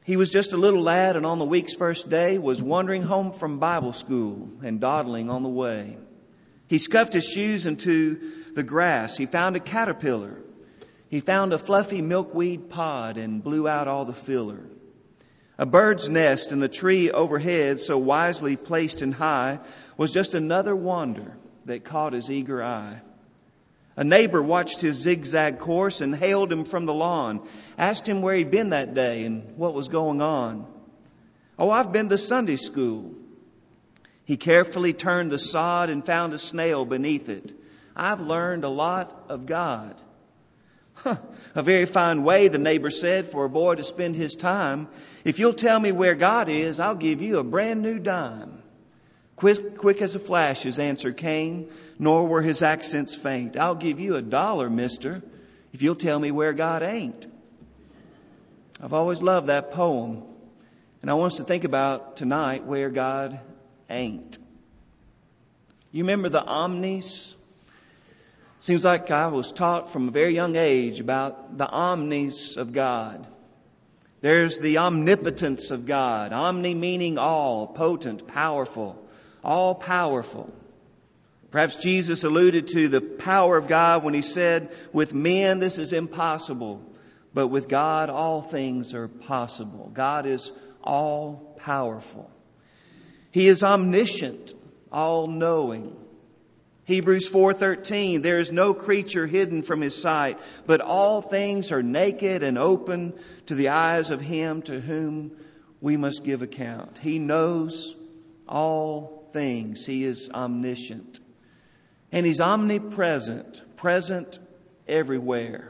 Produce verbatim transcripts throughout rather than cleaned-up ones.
He was just a little lad, and on the week's first day was wandering home from Bible school and dawdling on the way. He scuffed his shoes into the grass. He found a caterpillar. He found a fluffy milkweed pod and blew out all the filler. A bird's nest in the tree overhead, so wisely placed and high, was just another wonder that caught his eager eye. A neighbor watched his zigzag course and hailed him from the lawn, asked him where he'd been that day and what was going on. "Oh, I've been to Sunday school." He carefully turned the sod and found a snail beneath it. "I've learned a lot of God." "Huh, a very fine way," the neighbor said, "for a boy to spend his time. If you'll tell me where God is, I'll give you a brand new dime." Quick, quick as a flash, his answer came, nor were his accents faint. "I'll give you a dollar, mister, if you'll tell me where God ain't." I've always loved that poem, and I want us to think about tonight where God ain't. You remember the omnis? Seems like I was taught from a very young age about the omnis of God. There's the omnipotence of God. Omni meaning all, potent, powerful, all powerful. Perhaps Jesus alluded to the power of God when he said, "With men this is impossible, but with God all things are possible." God is all powerful. He is omniscient, all knowing. Hebrews four thirteen, "There is no creature hidden from his sight, but all things are naked and open to the eyes of him to whom we must give account." He knows all things. He is omniscient. And he's omnipresent, present everywhere.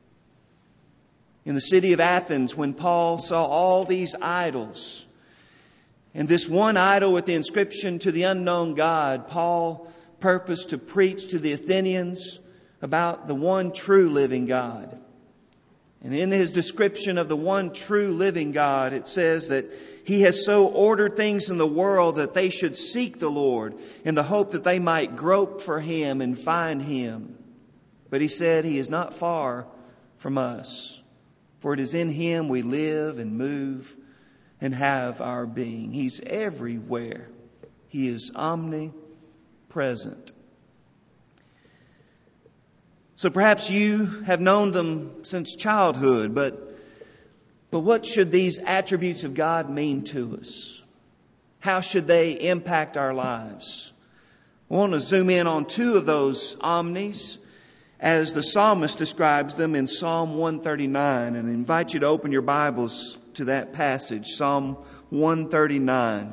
In the city of Athens, when Paul saw all these idols, and this one idol with the inscription "To the unknown God," Paul purposed to preach to the Athenians about the one true living God. And in his description of the one true living God, it says that He has so ordered things in the world that they should seek the Lord in the hope that they might grope for Him and find Him. But he said He is not far from us, for it is in Him we live and move and have our being. He's everywhere. He is omnipresent. So perhaps you have known them since childhood, but but what should these attributes of God mean to us? How should they impact our lives? I want to zoom in on two of those omnis as the psalmist describes them in Psalm one thirty-nine, and I invite you to open your Bibles to that passage, Psalm one thirty-nine.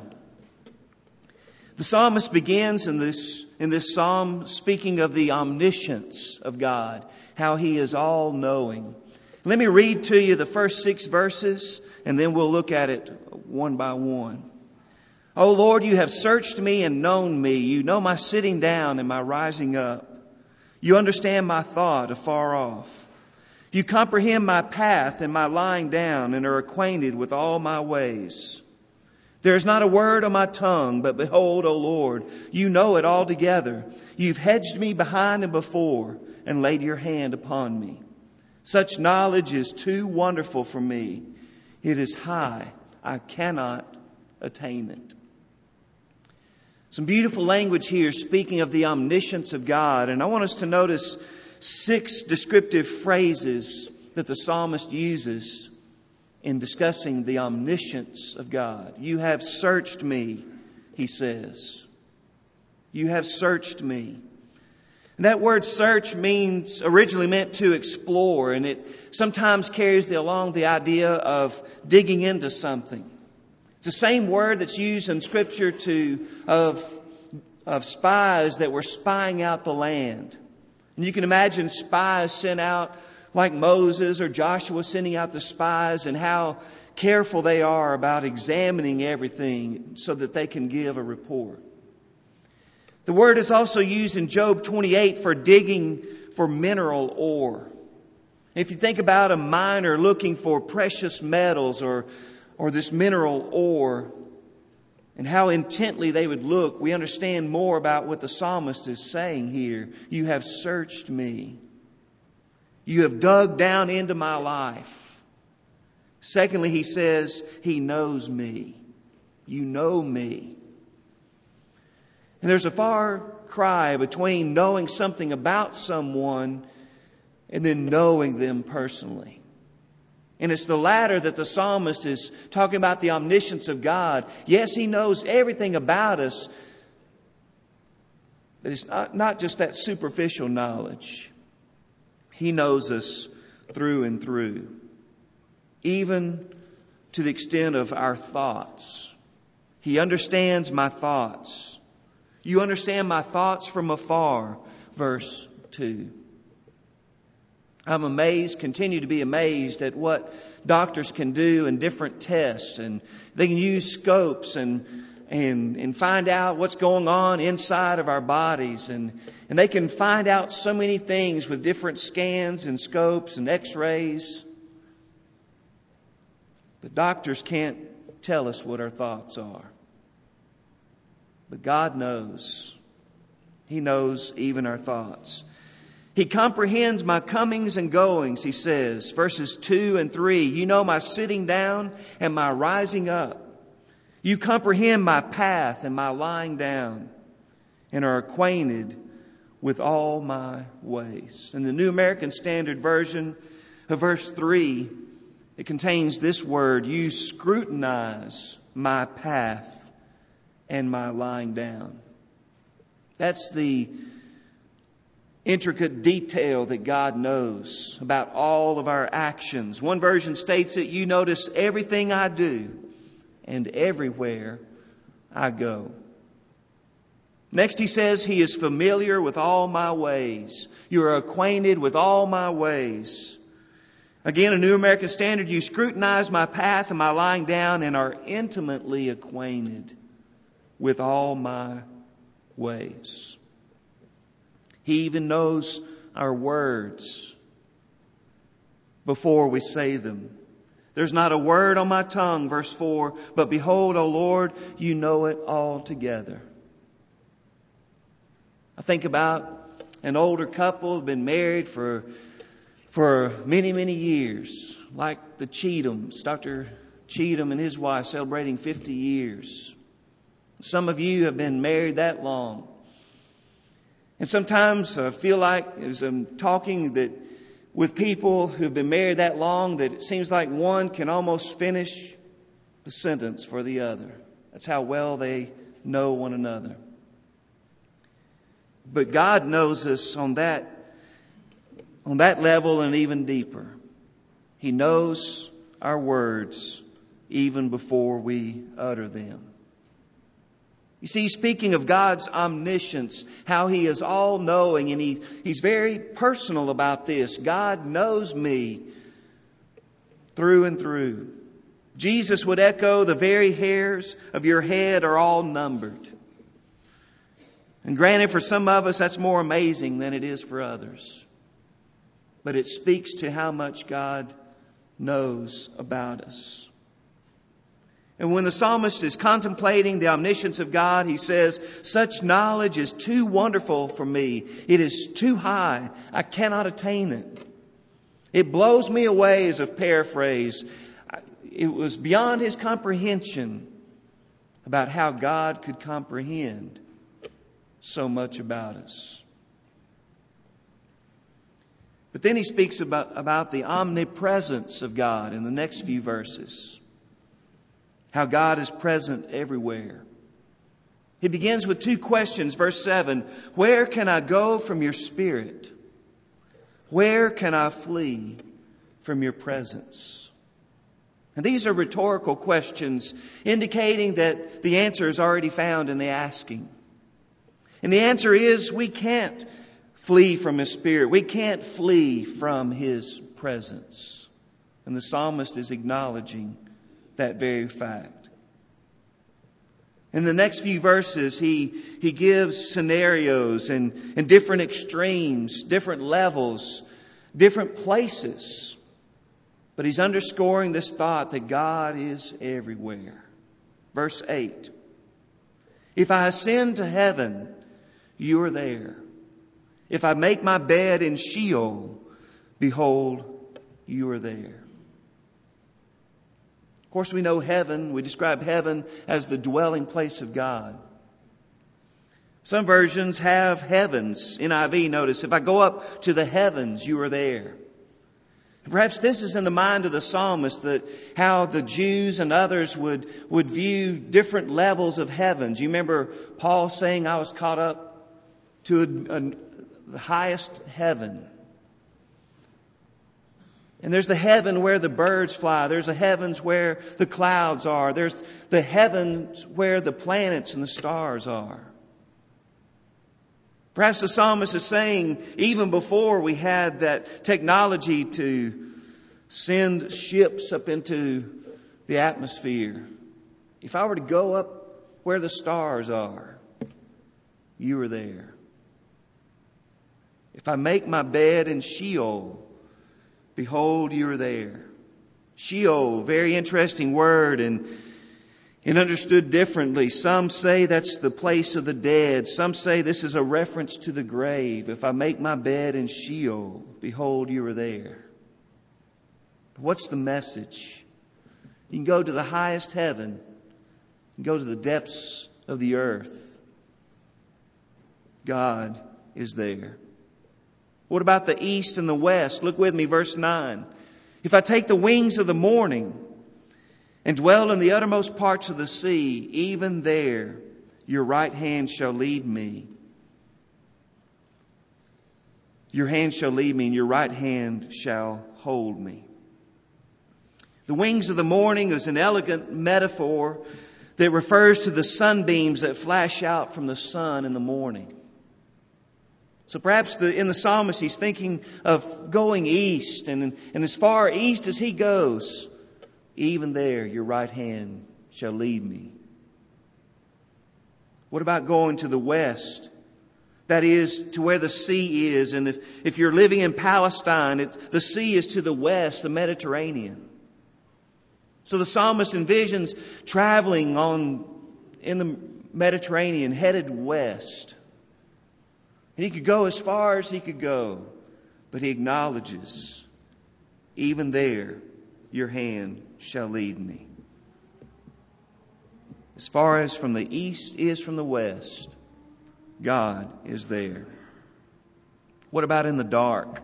The psalmist begins in this in this psalm speaking of the omniscience of God, how He is all-knowing. Let me read to you the first six verses, and then we'll look at it one by one. "O Lord, you have searched me and known me. You know my sitting down and my rising up. You understand my thought afar off. You comprehend my path and my lying down and are acquainted with all my ways. There is not a word on my tongue, but behold, O Lord, you know it altogether. You've hedged me behind and before and laid your hand upon me. Such knowledge is too wonderful for me. It is high. I cannot attain it." Some beautiful language here speaking of the omniscience of God. And I want us to notice six descriptive phrases that the psalmist uses in discussing the omniscience of God. "You have searched me," he says. "You have searched me." And that word search means, originally meant to explore, and it sometimes carries the, along the idea of digging into something. It's the same word that's used in Scripture to of, of spies that were spying out the land. And you can imagine spies sent out like Moses or Joshua sending out the spies, and how careful they are about examining everything so that they can give a report. The word is also used in Job twenty-eight for digging for mineral ore. If you think about a miner looking for precious metals or, or this mineral ore, and how intently they would look, we understand more about what the psalmist is saying here. You have searched me. You have dug down into my life. Secondly, he says, He knows me. You know me. And there's a far cry between knowing something about someone and then knowing them personally. And it's the latter that the psalmist is talking about, the omniscience of God. Yes, He knows everything about us, but it's not, not just that superficial knowledge. He knows us through and through, even to the extent of our thoughts. He understands my thoughts. You understand my thoughts from afar, verse two. I'm amazed, continue to be amazed at what doctors can do in different tests. And they can use scopes and and and find out what's going on inside of our bodies. And, and they can find out so many things with different scans and scopes and x-rays. But doctors can't tell us what our thoughts are. But God knows. He knows even our thoughts. He comprehends my comings and goings, he says, verses two and three. You know my sitting down and my rising up. You comprehend my path and my lying down, and are acquainted with all my ways. In the New American Standard Version of verse three, it contains this word: you scrutinize my path and my lying down. That's the intricate detail that God knows about all of our actions. One version states that you notice everything I do and everywhere I go. Next, he says, He is familiar with all my ways. You are acquainted with all my ways. Again, a New American Standard, you scrutinize my path and my lying down and are intimately acquainted with all my ways. He even knows our words before we say them. There's not a word on my tongue, verse four, but behold, O Lord, you know it altogether. I think about an older couple who've been married for, for many, many years, like the Cheathams, Doctor Cheatham and his wife celebrating fifty years. Some of you have been married that long. And sometimes I feel like, as I'm talking that with people who've been married that long, that it seems like one can almost finish the sentence for the other. That's how well they know one another. But God knows us on that, on that level and even deeper. He knows our words even before we utter them. You see, speaking of God's omniscience, how He is all-knowing, and he, He's very personal about this. God knows me through and through. Jesus would echo, the very hairs of your head are all numbered. And granted, for some of us, that's more amazing than it is for others. But it speaks to how much God knows about us. And when the psalmist is contemplating the omniscience of God, he says, such knowledge is too wonderful for me. It is too high. I cannot attain it. It blows me away, as a paraphrase. It was beyond his comprehension about how God could comprehend so much about us. But then he speaks about, about the omnipresence of God in the next few verses. How God is present everywhere. He begins with two questions. Verse seven, where can I go from your spirit? Where can I flee from your presence? And these are rhetorical questions indicating that the answer is already found in the asking. And the answer is we can't flee from His Spirit. We can't flee from His presence. And the psalmist is acknowledging that very fact. In the next few verses, he, he gives scenarios and, and different extremes, different levels, different places. But he's underscoring this thought that God is everywhere. Verse eight. If I ascend to heaven, you are there. If I make my bed in Sheol, behold, you are there. Of course, we know heaven. We describe heaven as the dwelling place of God. Some versions have heavens. N I V, notice, if I go up to the heavens, you are there. Perhaps this is in the mind of the psalmist, that how the Jews and others would, would view different levels of heavens. You remember Paul saying, I was caught up to a, a, the highest heaven. And there's the heaven where the birds fly. There's the heavens where the clouds are. There's the heavens where the planets and the stars are. Perhaps the psalmist is saying, even before we had that technology to send ships up into the atmosphere, if I were to go up where the stars are, you are there. If I make my bed in Sheol, behold, you are there. Sheol, very interesting word, and and understood differently. Some say that's the place of the dead. Some say this is a reference to the grave. If I make my bed in Sheol, behold, you are there. But what's the message? You can go to the highest heaven. You can go to the depths of the earth. God is there. What about the east and the west? Look with me, verse nine. If I take the wings of the morning and dwell in the uttermost parts of the sea, even there your right hand shall lead me. Your hand shall lead me, and your right hand shall hold me. The wings of the morning is an elegant metaphor that refers to the sunbeams that flash out from the sun in the morning. So perhaps the, in the psalmist he's thinking of going east, and, and as far east as he goes, even there your right hand shall lead me. What about going to the west? That is, to where the sea is. And if, if you're living in Palestine, it, the sea is to the west, the Mediterranean. So the psalmist envisions traveling on in the Mediterranean, headed west. And he could go as far as he could go. But he acknowledges, even there, your hand shall lead me. As far as from the east is from the west, God is there. What about in the dark?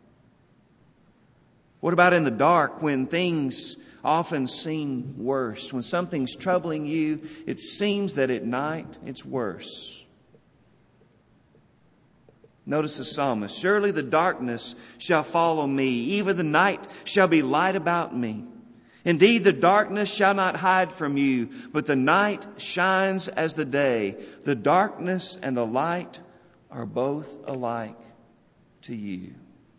What about in the dark when things often seem worse? When something's troubling you, it seems that at night it's worse. Notice the psalmist. Surely the darkness shall follow me. Even the night shall be light about me. Indeed, the darkness shall not hide from you, but the night shines as the day. The darkness and the light are both alike to you.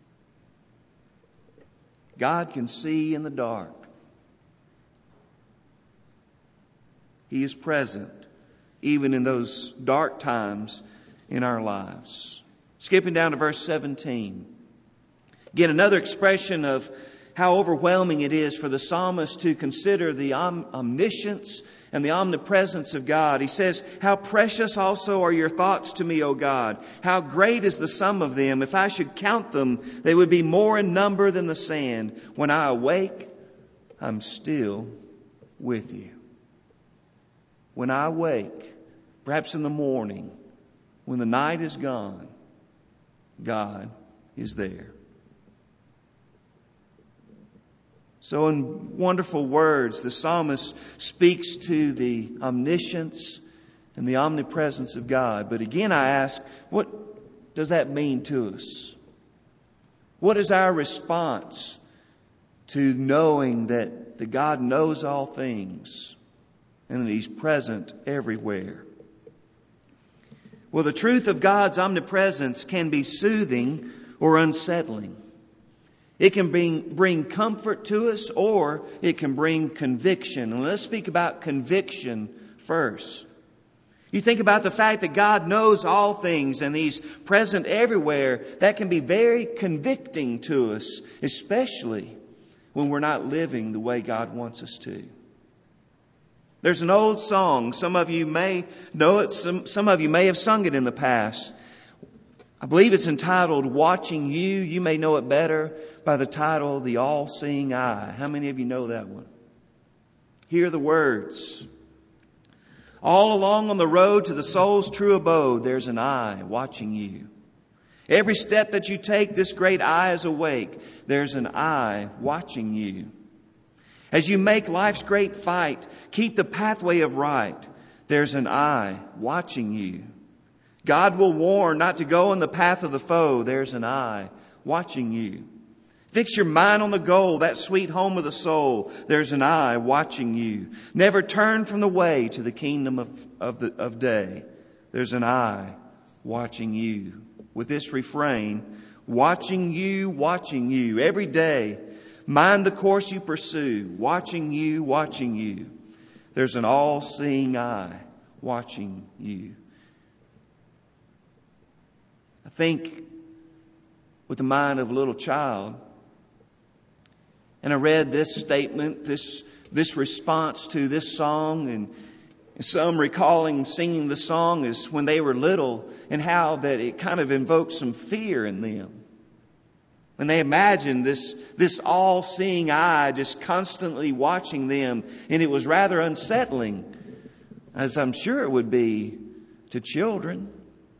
God can see in the dark. He is present even in those dark times in our lives. Skipping down to verse seventeen. Again, another expression of how overwhelming it is for the psalmist to consider the om- omniscience and the omnipresence of God. He says, how precious also are your thoughts to me, O God. How great is the sum of them. If I should count them, they would be more in number than the sand. When I awake, I'm still with you. When I awake, perhaps in the morning, when the night is gone, God is there. So in wonderful words, the psalmist speaks to the omniscience and the omnipresence of God. But again, I ask, what does that mean to us? What is our response to knowing that the God knows all things and that He's present everywhere? Well, the truth of God's omnipresence can be soothing or unsettling. It can bring, bring comfort to us, or it can bring conviction. And let's speak about conviction first. You think about the fact that God knows all things and He's present everywhere. That can be very convicting to us, especially when we're not living the way God wants us to. There's an old song. Some of you may know it. Some, some of you may have sung it in the past. I believe it's entitled, Watching You. You may know it better by the title, The All-Seeing Eye. How many of you know that one? Hear the words. All along on the road to the soul's true abode, there's an eye watching you. Every step that you take, this great eye is awake. There's an eye watching you. As you make life's great fight, keep the pathway of right. There's an eye watching you. God will warn not to go in the path of the foe. There's an eye watching you. Fix your mind on the goal, that sweet home of the soul. There's an eye watching you. Never turn from the way to the kingdom of, of, the, of day. There's an eye watching you. With this refrain, watching you, watching you every day. Mind the course you pursue. Watching you, watching you. There's an all-seeing eye watching you. I think with the mind of a little child, and I read this statement, this this response to this song, and some recalling singing the song as when they were little, and how that it kind of invoked some fear in them. When they imagined this, this all-seeing eye just constantly watching them, and it was rather unsettling, as I'm sure it would be to children.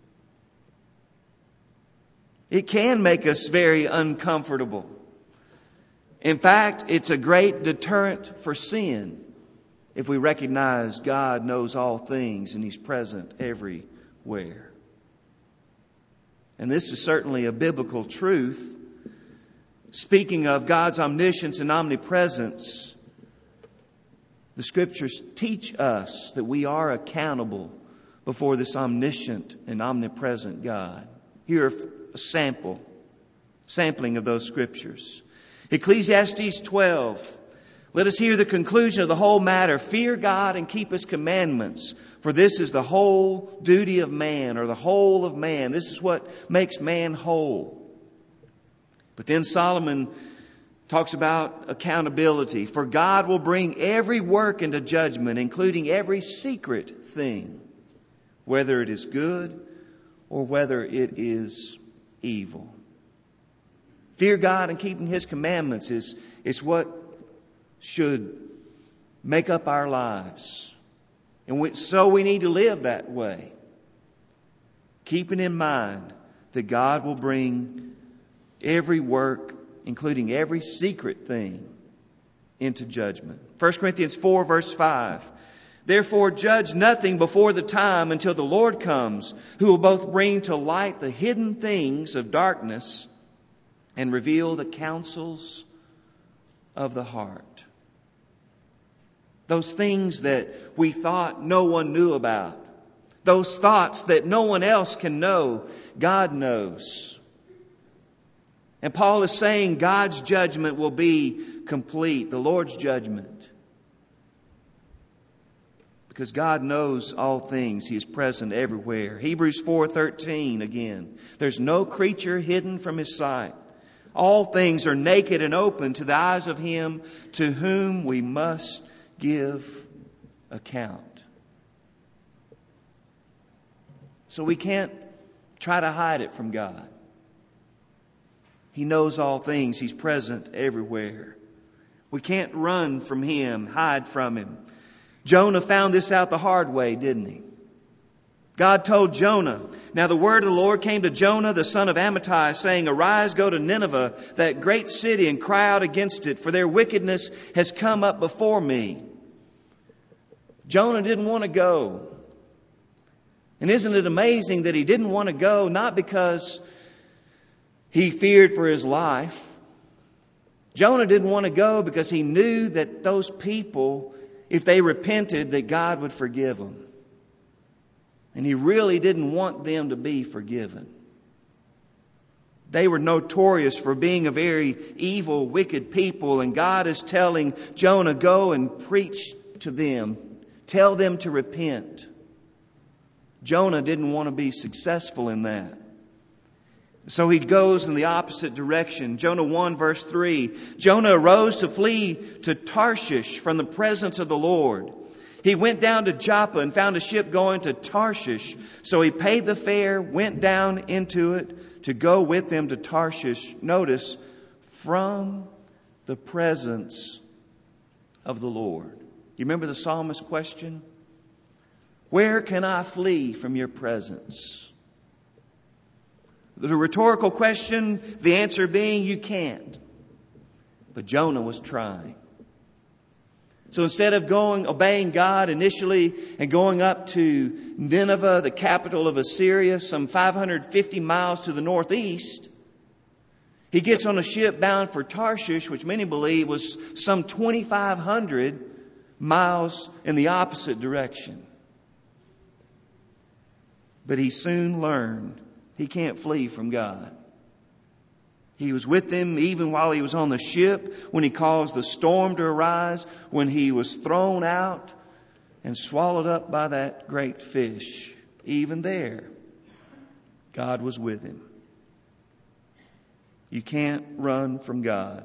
It can make us very uncomfortable. In fact, it's a great deterrent for sin if we recognize God knows all things and He's present everywhere. And this is certainly a biblical truth. Speaking of God's omniscience and omnipresence, the Scriptures teach us that we are accountable before this omniscient and omnipresent God. Here are a sample, sampling of those Scriptures. Ecclesiastes twelve. Let us hear the conclusion of the whole matter. Fear God and keep His commandments, for this is the whole duty of man, or the whole of man. This is what makes man whole. But then Solomon talks about accountability. For God will bring every work into judgment, including every secret thing, whether it is good or whether it is evil. Fear God and keeping His commandments is, is what should make up our lives. And we, so we need to live that way, keeping in mind that God will bring every work, including every secret thing, into judgment. First Corinthians four, verse five. Therefore judge nothing before the time until the Lord comes, who will both bring to light the hidden things of darkness and reveal the counsels of the heart. Those things that we thought no one knew about. Those thoughts that no one else can know, God knows. And Paul is saying God's judgment will be complete, the Lord's judgment. Because God knows all things. He is present everywhere. Hebrews four thirteen again. There's no creature hidden from His sight. All things are naked and open to the eyes of Him to whom we must give account. So we can't try to hide it from God. He knows all things. He's present everywhere. We can't run from Him, hide from Him. Jonah found this out the hard way, didn't he? God told Jonah, now the word of the Lord came to Jonah, the son of Amittai, saying, arise, go to Nineveh, that great city, and cry out against it, for their wickedness has come up before me. Jonah didn't want to go. And isn't it amazing that he didn't want to go, not because he feared for his life. Jonah didn't want to go because he knew that those people, if they repented, that God would forgive them. And he really didn't want them to be forgiven. They were notorious for being a very evil, wicked people. And God is telling Jonah, go and preach to them. Tell them to repent. Jonah didn't want to be successful in that. So he goes in the opposite direction. Jonah one verse three. Jonah arose to flee to Tarshish from the presence of the Lord. He went down to Joppa and found a ship going to Tarshish. So he paid the fare, went down into it to go with them to Tarshish. Notice, from the presence of the Lord. You remember the psalmist's question? Where can I flee from your presence? The rhetorical question, the answer being you can't. But Jonah was trying. So instead of going, obeying God initially and going up to Nineveh, the capital of Assyria, some five hundred fifty miles to the northeast, he gets on a ship bound for Tarshish, which many believe was some twenty-five hundred miles in the opposite direction. But he soon learned he can't flee from God. He was with them even while he was on the ship, when he caused the storm to arise, when he was thrown out and swallowed up by that great fish. Even there, God was with him. You can't run from God.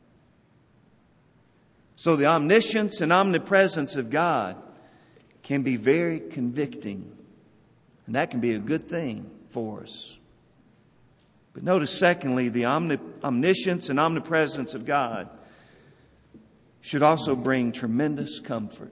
So the omniscience and omnipresence of God can be very convicting. And that can be a good thing for us. But notice, secondly, the omni- omniscience and omnipresence of God should also bring tremendous comfort.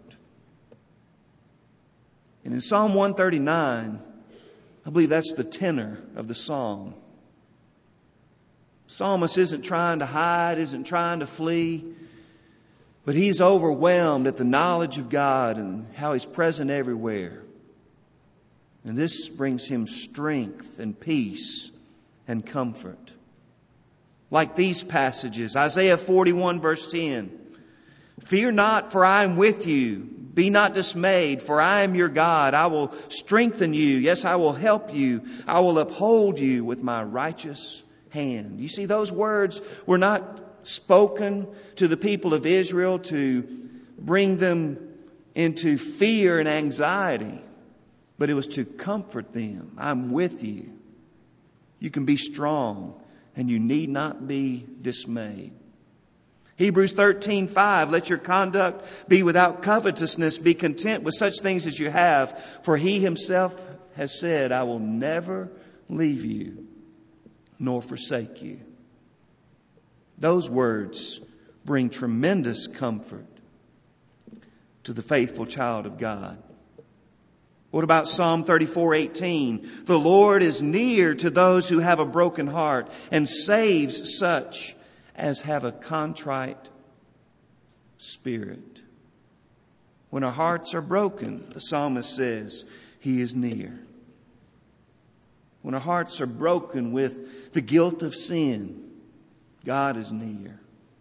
And in Psalm one thirty-nine, I believe that's the tenor of the psalm. Psalmist isn't trying to hide, isn't trying to flee, but he's overwhelmed at the knowledge of God and how He's present everywhere. And this brings him strength and peace and comfort. Like these passages, Isaiah forty-one verse ten. Fear not, for I am with you. Be not dismayed, for I am your God. I will strengthen you. Yes, I will help you. I will uphold you with my righteous hand. You see, those words were not spoken to the people of Israel to bring them into fear and anxiety, but it was to comfort them. I'm with you. You can be strong, and you need not be dismayed. Hebrews thirteen five, let your conduct be without covetousness. Be content with such things as you have. For He Himself has said, I will never leave you nor forsake you. Those words bring tremendous comfort to the faithful child of God. What about Psalm thirty-four eighteen? The Lord is near to those who have a broken heart and saves such as have a contrite spirit. When our hearts are broken, the psalmist says, He is near. When our hearts are broken with the guilt of sin, God is near.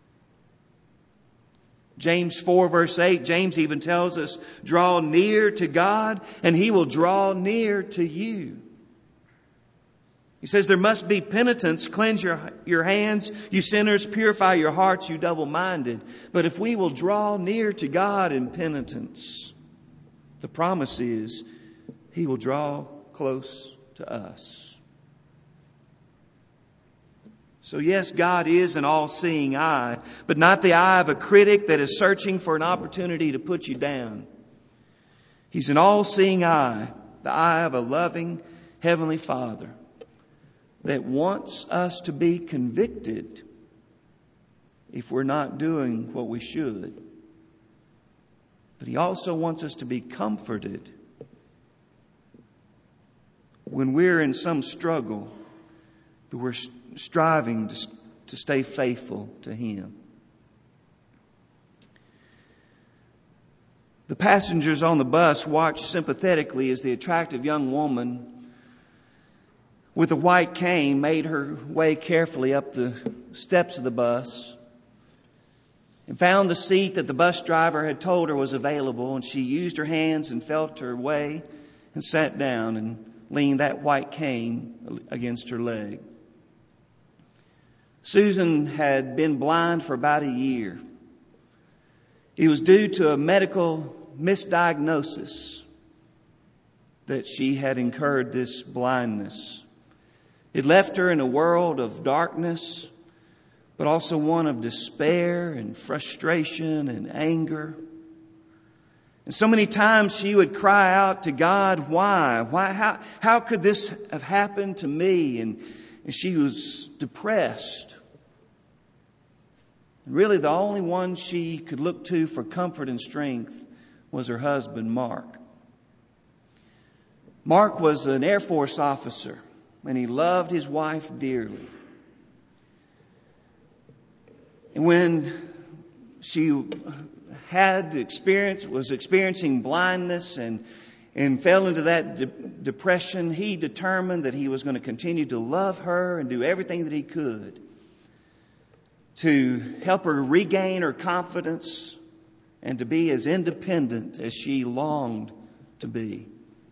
James four verse eight, James even tells us, draw near to God and He will draw near to you. He says there must be penitence. Cleanse your, your hands, you sinners. Purify your hearts, you double-minded. But if we will draw near to God in penitence, the promise is He will draw close to us. So yes, God is an all-seeing eye, but not the eye of a critic that is searching for an opportunity to put you down. He's an all-seeing eye, the eye of a loving Heavenly Father that wants us to be convicted if we're not doing what we should. But He also wants us to be comforted when we're in some struggle, that we're striving to, to stay faithful to Him. The passengers on the bus watched sympathetically as the attractive young woman with a white cane made her way carefully up the steps of the bus and found the seat that the bus driver had told her was available. And she used her hands and felt her way and sat down and leaned that white cane against her leg. Susan had been blind for about a year. It was due to a medical misdiagnosis that she had incurred this blindness. It left her in a world of darkness, but also one of despair and frustration and anger. And so many times she would cry out to God, why? Why? How, how could this have happened to me? And, and she was depressed. And really the only one she could look to for comfort and strength was her husband, Mark. Mark was an Air Force officer, and he loved his wife dearly. And when she had experience, was experiencing blindness and, and fell into that de- depression, he determined that he was going to continue to love her and do everything that he could to help her regain her confidence and to be as independent as she longed to be.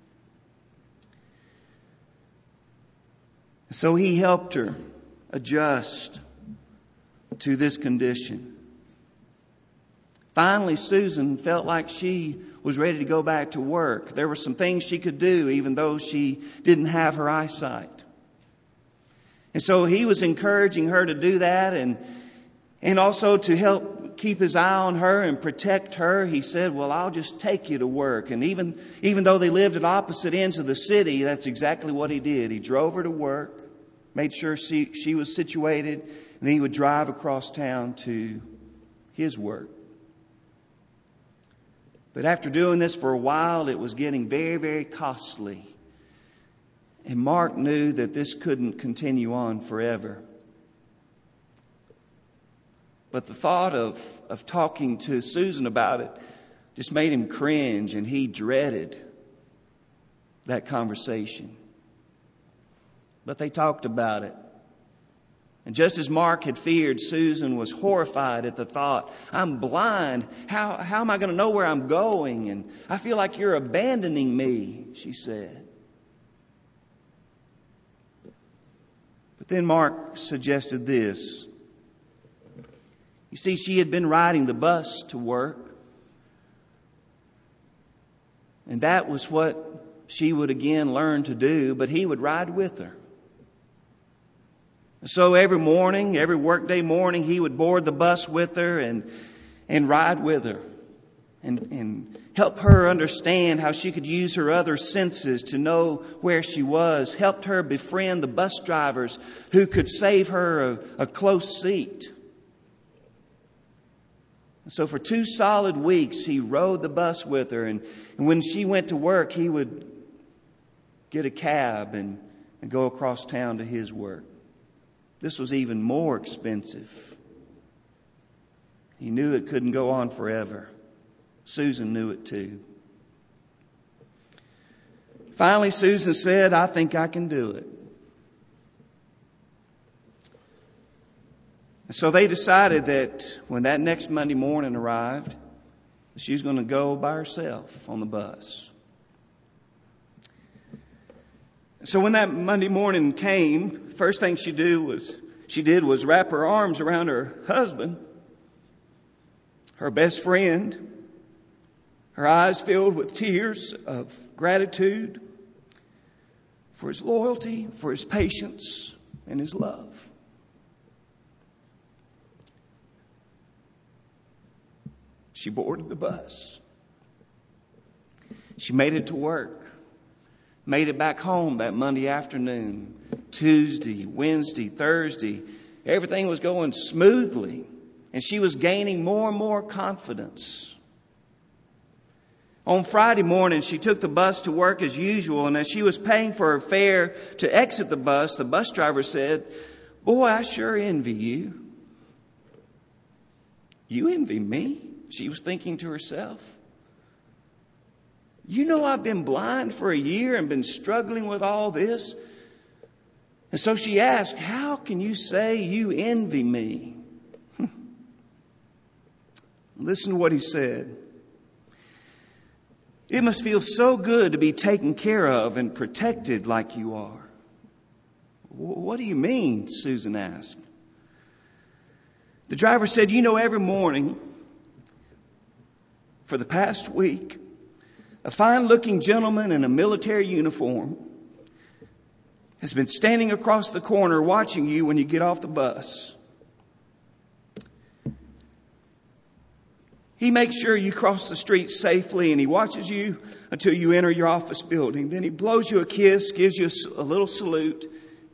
So he helped her adjust to this condition. Finally, Susan felt like she was ready to go back to work. There were some things she could do even though she didn't have her eyesight. And so he was encouraging her to do that, and and also to help keep his eye on her and protect her. He said, well, I'll just take you to work. And even, even though they lived at opposite ends of the city, that's exactly what he did. He drove her to work, made sure she, she was situated, and then he would drive across town to his work. But after doing this for a while, it was getting very, very costly. And Mark knew that this couldn't continue on forever. But the thought of, of talking to Susan about it just made him cringe, and he dreaded that conversation. But they talked about it. And just as Mark had feared, Susan was horrified at the thought, I'm blind. How, how am I going to know where I'm going? And I feel like you're abandoning me, she said. But then Mark suggested this. You see, she had been riding the bus to work. And that was what she would again learn to do, but he would ride with her. So every morning, every workday morning, he would board the bus with her and, and ride with her and, and help her understand how she could use her other senses to know where she was, helped her befriend the bus drivers who could save her a, a close seat. So for two solid weeks, he rode the bus with her. And, and when she went to work, he would get a cab and, and go across town to his work. This was even more expensive. He knew it couldn't go on forever. Susan knew it too. Finally, Susan said, I think I can do it. So they decided that when that next Monday morning arrived, she was going to go by herself on the bus. So when that Monday morning came, first thing she do was she did was wrap her arms around her husband, her best friend, her eyes filled with tears of gratitude for his loyalty, for his patience, and his love. She boarded the bus. She made it to work. Made it back home that Monday afternoon. Tuesday, Wednesday, Thursday. Everything was going smoothly. And she was gaining more and more confidence. On Friday morning, she took the bus to work as usual. And as she was paying for her fare to exit the bus, the bus driver said, Boy, I sure envy you. You envy me? She was thinking to herself. You know I've been blind for a year and been struggling with all this. And so she asked, how can you say you envy me? Listen to what he said. It must feel so good to be taken care of and protected like you are. What do you mean? Susan asked. The driver said, you know, every morning for the past week, a fine-looking gentleman in a military uniform has been standing across the corner watching you when you get off the bus. He makes sure you cross the street safely, and he watches you until you enter your office building. Then he blows you a kiss, gives you a little salute,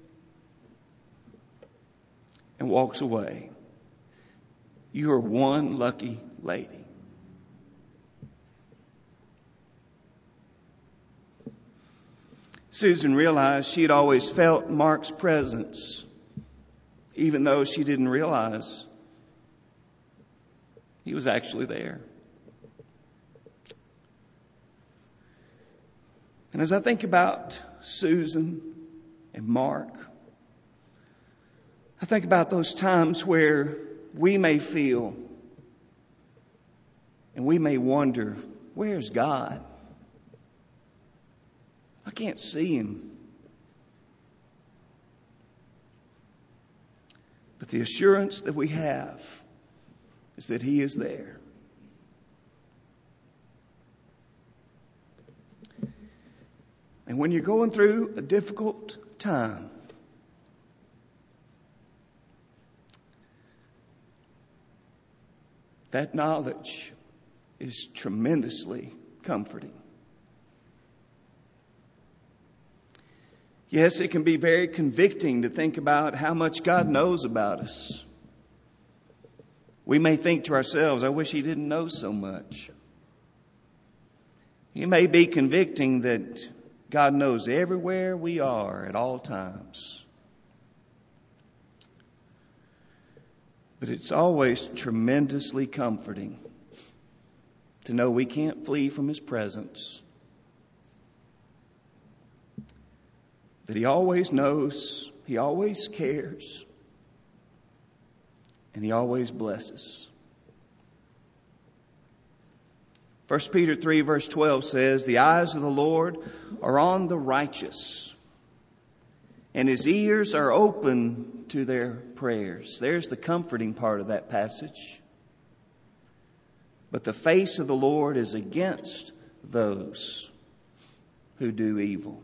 and walks away. You are one lucky lady. Susan realized she had always felt Mark's presence, even though she didn't realize he was actually there. And as I think about Susan and Mark, I think about those times where we may feel and we may wonder, where's God? I can't see Him. But the assurance that we have is that He is there. And when you're going through a difficult time, that knowledge is tremendously comforting. Yes, it can be very convicting to think about how much God knows about us. We may think to ourselves, I wish He didn't know so much. It may be convicting that God knows everywhere we are at all times. But it's always tremendously comforting to know we can't flee from His presence. That He always knows, He always cares, and He always blesses. First Peter three verse twelve says, the eyes of the Lord are on the righteous, and His ears are open to their prayers. There's the comforting part of that passage. But the face of the Lord is against those who do evil.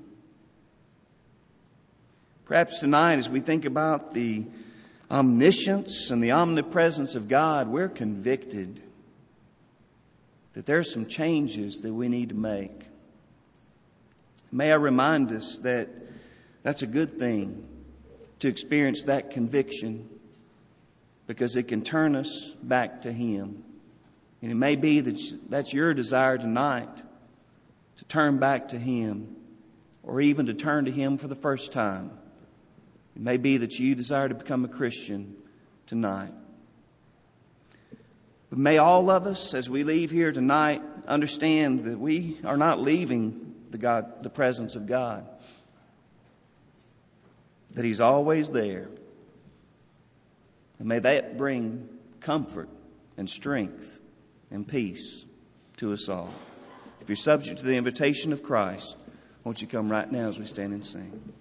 Perhaps tonight, as we think about the omniscience and the omnipresence of God, we're convicted that there are some changes that we need to make. May I remind us that that's a good thing to experience that conviction, because it can turn us back to Him. And it may be that that's your desire tonight, to turn back to Him, or even to turn to Him for the first time. It may be that you desire to become a Christian tonight. But may all of us, as we leave here tonight, understand that we are not leaving the God, the presence of God. That He's always there. And may that bring comfort and strength and peace to us all. If you're subject to the invitation of Christ, won't you come right now as we stand and sing?